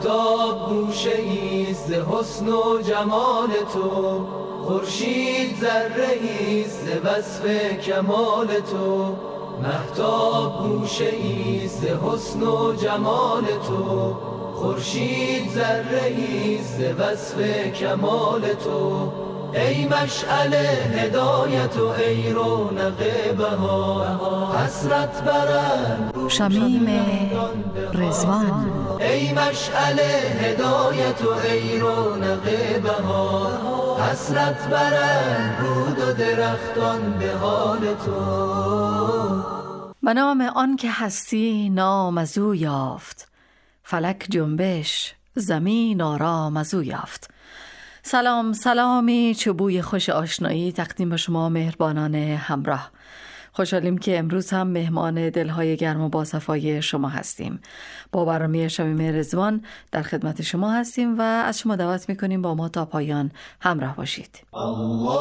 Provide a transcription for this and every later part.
مهتاب گوشه ایست ز حسن و جمال تو، خورشید ذره ایست ز وصف کمال تو. مهتاب گوشه ایست ز حسن و جمال تو، خورشید ذره ایست ز وصف کمال تو. ای مشعل هدایت و ای رونق بهار، حسرت برند شمیم رضوان. ای مشعل هدایت و ای رونق بهار، حسرت برند رود و درختان به حال تو. به نام آن که هستی نام از او یافت، فلک جنبش زمین آرام از او یافت. سلام سلامی چه بوی خوش آشنایی تقدیم به شما مهربانان همراه. خوشحالیم که امروز هم مهمان دلهای گرم و باصفای شما هستیم. با برنامه شمیم رضوان در خدمت شما هستیم و از شما دعوت میکنیم با ما تا پایان همراه باشید. الله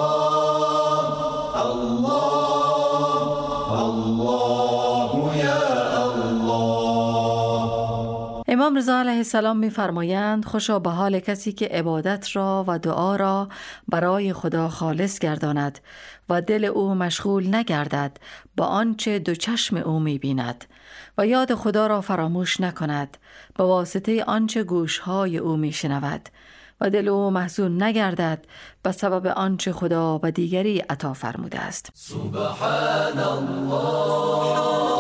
الله الله یا امام رضا علیه السلام می‌فرمایند خوشا به حال کسی که عبادت را و دعا را برای خدا خالص گرداند و دل او مشغول نگردد با آنچه دو چشم او می‌بیند و یاد خدا را فراموش نکند به واسطه آنچه گوش‌های او می‌شنود و دل او محزون نگردد به سبب آنچه خدا به دیگری عطا فرموده است. سبحان الله.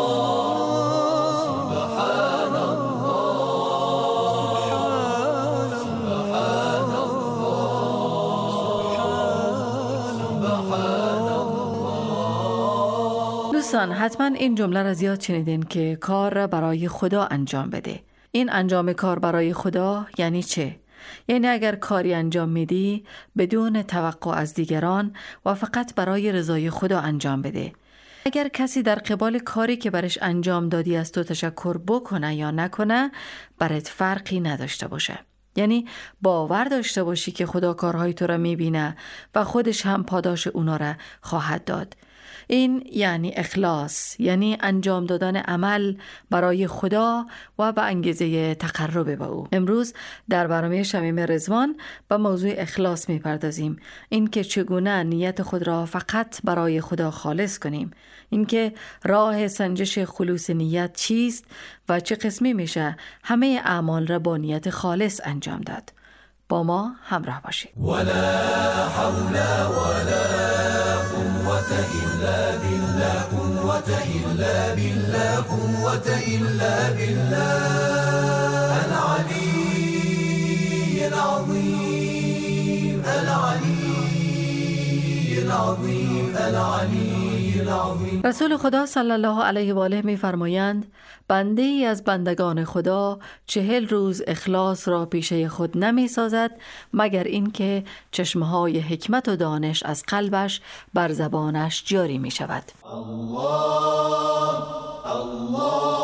دوستان حتما این جمله را زیاد شنیدین که کار را برای خدا انجام بده. این انجام کار برای خدا یعنی چه؟ یعنی اگر کاری انجام میدی بدون توقع از دیگران و فقط برای رضای خدا انجام بده. اگر کسی در قبال کاری که برش انجام دادی از تو تشکر بکنه یا نکنه برات فرقی نداشته باشه. یعنی باور داشته باشی که خدا کارهای تو را میبینه و خودش هم پاداش اونا را خواهد داد. این یعنی اخلاص، یعنی انجام دادن عمل برای خدا و به انگیزه تقرب به او. امروز در برنامه شمیم رضوان به موضوع اخلاص میپردازیم. این که چگونه نیت خود را فقط برای خدا خالص کنیم، این که راه سنجش خلوص نیت چیست و چه قسمی میشه همه اعمال را با نیت خالص انجام داد. با ما همراه باشید. ولا حول ولا قوة إلا بالله، قوة إلا بالله، قوة إلا بالله العلي العظيم، العلي العظيم، العلي العظيم. رسول خدا صلی الله علیه و آله می فرمایند بنده ای از بندگان خدا 40 روز اخلاص را پیشه خود نمی سازد مگر اینکه چشمهای حکمت و دانش از قلبش بر زبانش جاری می شود. الله الله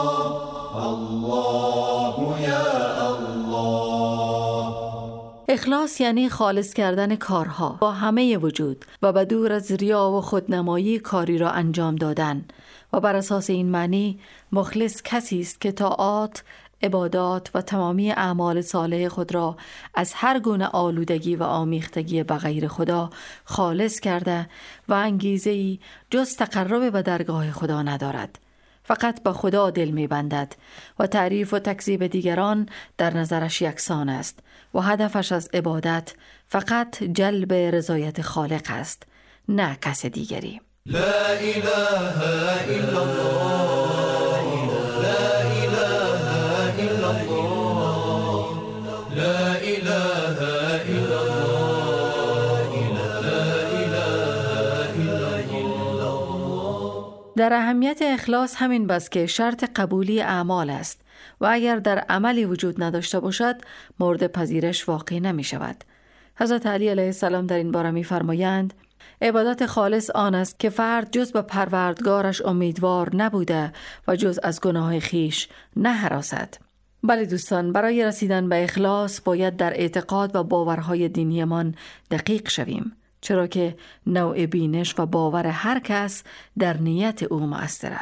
الله یا الله. اخلاص یعنی خالص کردن کارها با همه وجود و به دور از ریا و خودنمایی کاری را انجام دادن و بر اساس این معنی مخلص کسی است که طاعات، عبادات و تمامی اعمال صالح خود را از هر گونه آلودگی و آمیختگی به غیر خدا خالص کرده و انگیزه‌ای جز تقرب به درگاه خدا ندارد. فقط به خدا دل می‌بندد و تعریف و تکذیب دیگران در نظرش یکسان است و هدفش از عبادت فقط جلب رضایت خالق است، نه کس دیگری. لا اله الا الله، لا اله الا الله، لا اله الا الله، لا اله الا الله. در اهمیت اخلاص همین بس که شرط قبولی اعمال است و اگر در عملی وجود نداشته باشد مورد پذیرش واقع نمی شود. حضرت علی علیه السلام در این باره می فرمایند عبادت خالص آن است که فرد جز به پروردگارش امیدوار نبوده و جز از گناه خیش نه هراسد. بله دوستان، برای رسیدن به اخلاص باید در اعتقاد و باورهای دینیمان دقیق شویم، چرا که نوع بینش و باور هر کس در نیت او مؤثر است.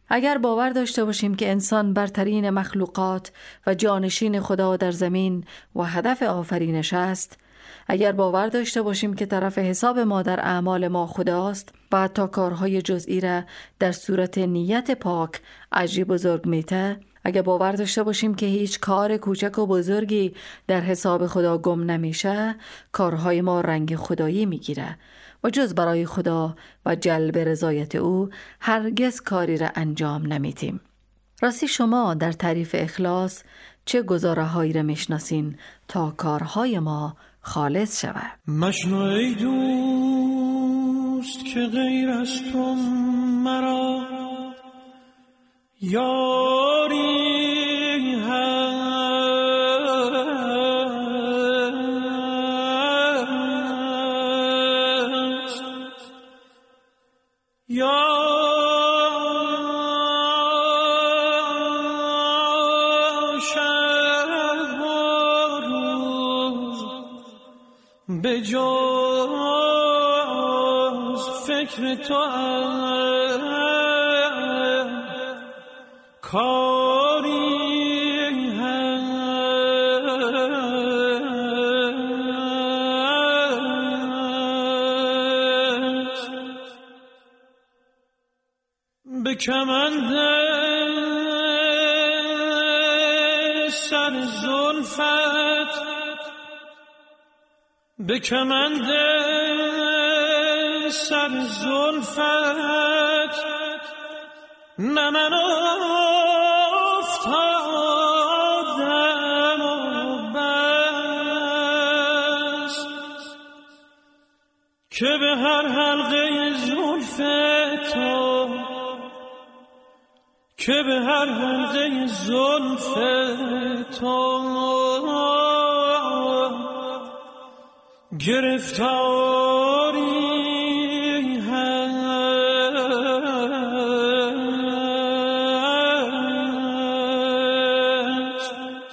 اگر باور داشته باشیم که انسان برترین مخلوقات و جانشین خدا در زمین و هدف آفرینش است، اگر باور داشته باشیم که طرف حساب ما در اعمال ما خداست و حتی کارهای جزئی را در صورت نیت پاک اجری بزرگ میته، اگر باور داشته باشیم که هیچ کار کوچک و بزرگی در حساب خدا گم نمیشه، کارهای ما رنگ خدایی میگیره و جز برای خدا و جلب رضایت او هرگز کاری را انجام نمیتیم. راستی شما در تعریف اخلاص چه گزاره‌هایی را میشناسین تا کارهای ما خالص شود؟ مشنو ای دوست که غیر از تو مرا یاری هست، یا شب و روز به جز فکر تو کاری هست. به کمند سر زلفت، به کمند سر زلفت نه من افتادم و بس، که به هر حلقه زلف تو، که به هر حلقه زلف تو گرفتاری هست.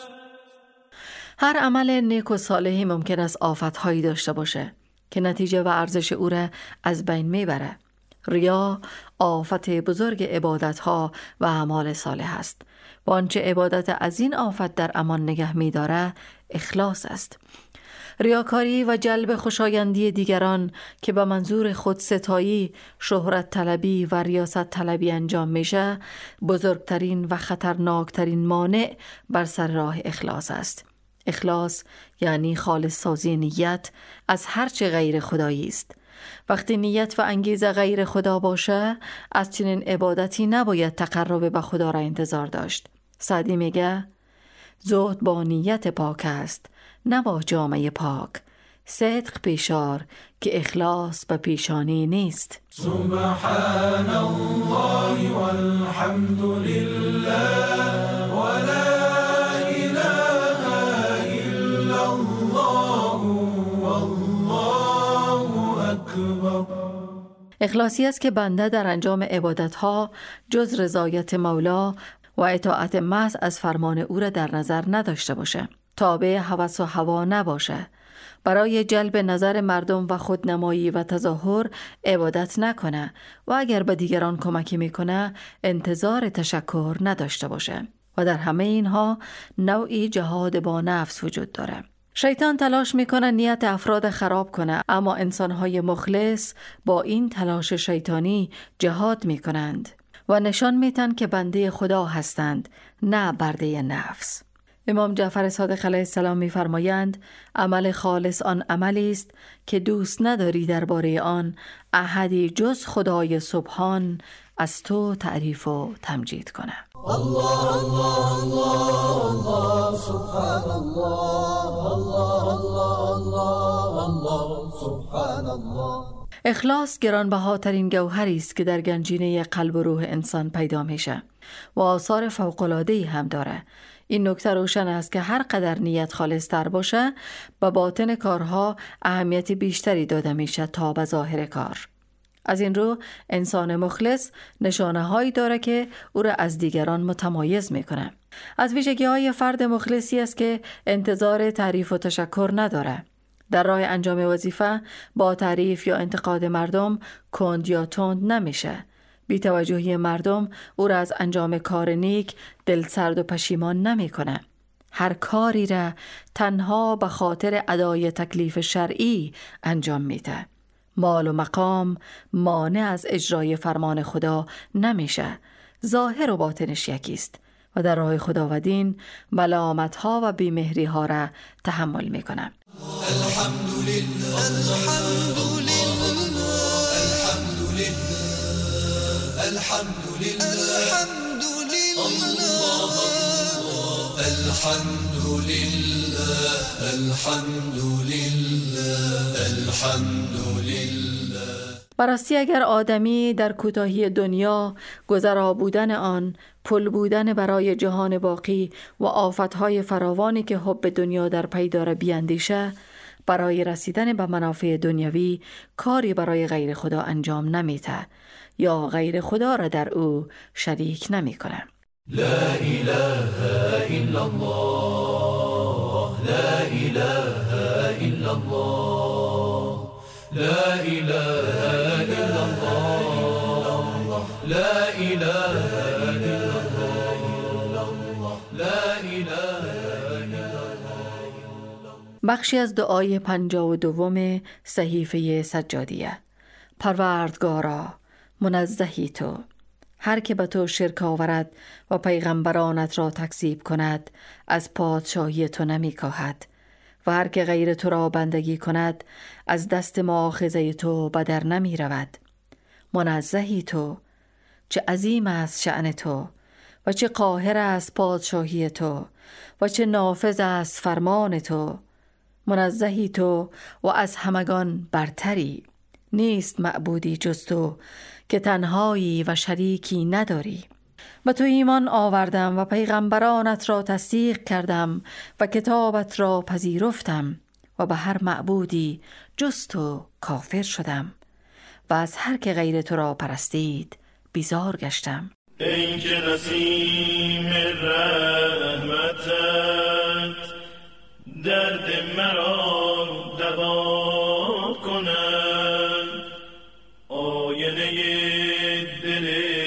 هر عمل نیک و صالحی ممکن است آفت‌هایی داشته باشه که نتیجه و ارزش او را از بین میبره. ریا آفت بزرگ عبادت‌ها و اعمال صالح است و آنچه عبادت از این آفت در امان نگه می‌داره اخلاص است. ریاکاری و جلب خوشایندی دیگران که به منظور خود ستایی، شهرت طلبی و ریاست طلبی انجام میشه، بزرگترین و خطرناکترین مانع بر سر راه اخلاص است. اخلاص یعنی خالص سازی نیت از هرچه غیر خدایی است. وقتی نیت و انگیزه غیر خدا باشه، از چنین عبادتی نباید تقرب به خدا را انتظار داشت. سعدی میگه زهد با نیت پاک است، نه با جامه پاک. صدق پیشار که اخلاص به پیشانی نیست. سبحان الله والحمد لله ولا اله الا الله والله اکبر. اخلاصی است که بنده در انجام عبادتها جز رضایت مولا و اطاعت محض از فرمان او را در نظر نداشته باشه، تابع هوس و هوا نباشه، برای جلب نظر مردم و خودنمایی و تظاهر عبادت نکنه و اگر به دیگران کمکی میکنه انتظار تشکر نداشته باشه و در همه اینها نوعی جهاد با نفس وجود داره. شیطان تلاش میکنه نیت افراد خراب کنه، اما انسانهای مخلص با این تلاش شیطانی جهاد میکنند و نشان میتن که بنده خدا هستند، نه برده نفس. امام جعفر صادق علیه السلام می‌فرمایند عمل خالص آن عملی است که دوست نداری درباره آن احدی جز خدای سبحان از تو تعریف و تمجید کنه. الله الله الله الله سبحان الله الله الله الله سبحان الله. اخلاص گرانبهاترین گوهری است که در گنجینه قلب و روح انسان پیدا میشه و آثار فوق‌العاده‌ای هم داره. این نکته روشن است که هر قدر نیت خالص تر باشه به باطن کارها اهمیت بیشتری داده میشه تا به ظاهر کار. از این رو انسان مخلص نشانه هایی داره که او را از دیگران متمایز میکنه. از ویژگی های فرد مخلصی است که انتظار تعریف و تشکر نداره. در راه انجام وظیفه با تعریف یا انتقاد مردم کند یا تند نمیشه. بی‌توجهی مردم او را از انجام کار نیک دل سرد و پشیمان نمی کنه. هر کاری را تنها به خاطر ادای تکلیف شرعی انجام میده. مال و مقام مانع از اجرای فرمان خدا نمیشه. ظاهر و باطنش یکیست و در راه خدا و دین ملامت ها و بیمهری ها را تحمل میکنه. الحمدلله الحمدلله الحمدلله الحمدلله الحمدلله. براستی اگر آدمی در کوتاهی دنیا، گذرا بودن آن، پل بودن برای جهان باقی و آفتهای فراوانی که حب دنیا در پی داره بیاندیشه، برای رسیدن به منافع دنیوی کاری برای غیر خدا انجام نمیده یا غیر خدا را در او شریک نمیکنه. لا اله الا الله لا اله الا الله لا اله الا الله لا اله الا الله لا اله الا الله. بخشی از دعای 52 صحیفه سجادیه. پروردگارا، منزهی تو، هر که به تو شرک آورد و پیغمبرانت را تکذیب کند از پادشاهی تو نمی کاهد و هر که غیر تو را بندگی کند از دست مؤاخذه تو به در نمی رود. منزهی تو، چه عظیم است شأن تو و چه قاهر است پادشاهی تو و چه نافذ است فرمان تو. منزهی تو و از همگان برتری، نیست معبودی جز تو که تنهایی و شریکی نداری. به تو ایمان آوردم و پیغمبرانت را تصدیق کردم و کتابت را پذیرفتم و به هر معبودی جز تو کافر شدم و از هر که غیر تو را پرستید بیزار گشتم. این که نسیم رحمتت درد مرا دوا کند، آینه دل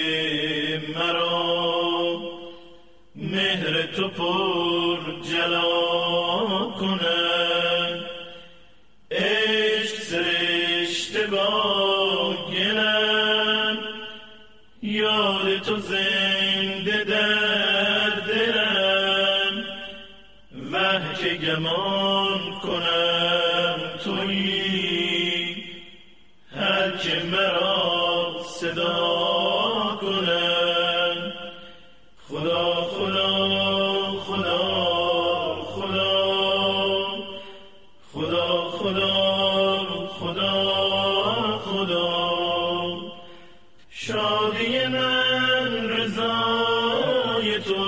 مرا مهر تو پر جلا کند. عشق سرشته با گلم، یاد تو زنده در دلم، وه که گمان کنم تویی، هر که مرا صدا کنم. خدا خدا خدا خدا خدا خدا خدا خدا. شادی من رضای تو،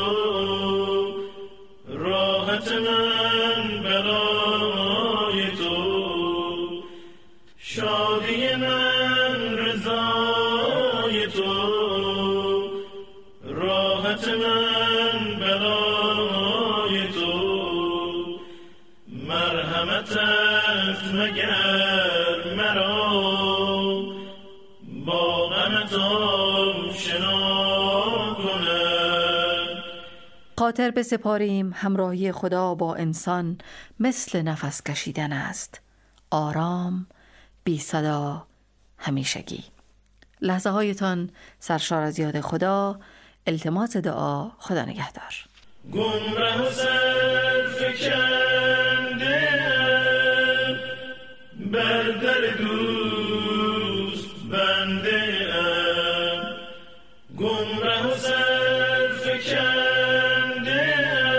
راحت من بلای تو. شادی من رضای تو، راحت من بلای تو. مرحمتت مگر مرا با غمت آشنا کند. خاطر بسپاریم همراهی خدا با انسان مثل نفس کشیدن است، آرام، بی صدا، همیشگی. لحظه هایتان سرشار از یاد خدا. التماس دعا. خدا نگهدار. گمره و سرفکنده بر در دوست بنده ام. گمره و سرفکنده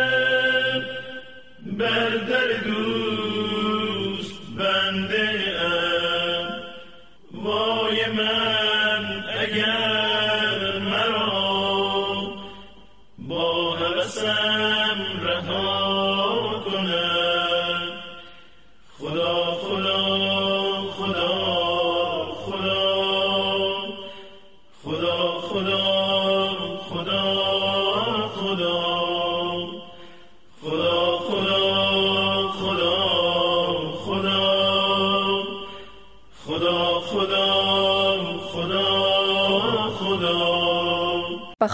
بر در دوست بنده ام. وای من اگر مرا با هوسم رها کنم. خدا خدا خدا خدا خدا خدا خدا